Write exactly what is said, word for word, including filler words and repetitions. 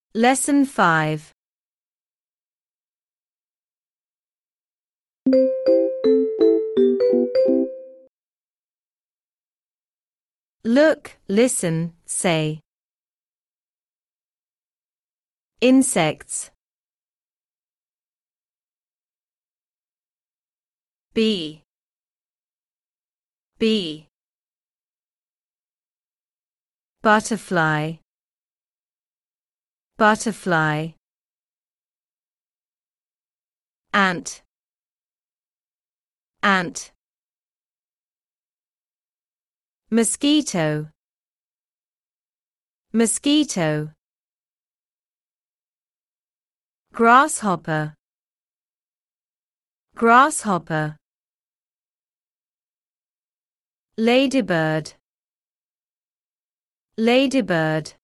Lesson five. Look, listen, say. Insects. Bee. Bee. Butterfly. Butterfly. Ant. Ant. Mosquito. Mosquito. Grasshopper. Grasshopper. Ladybird. Ladybird.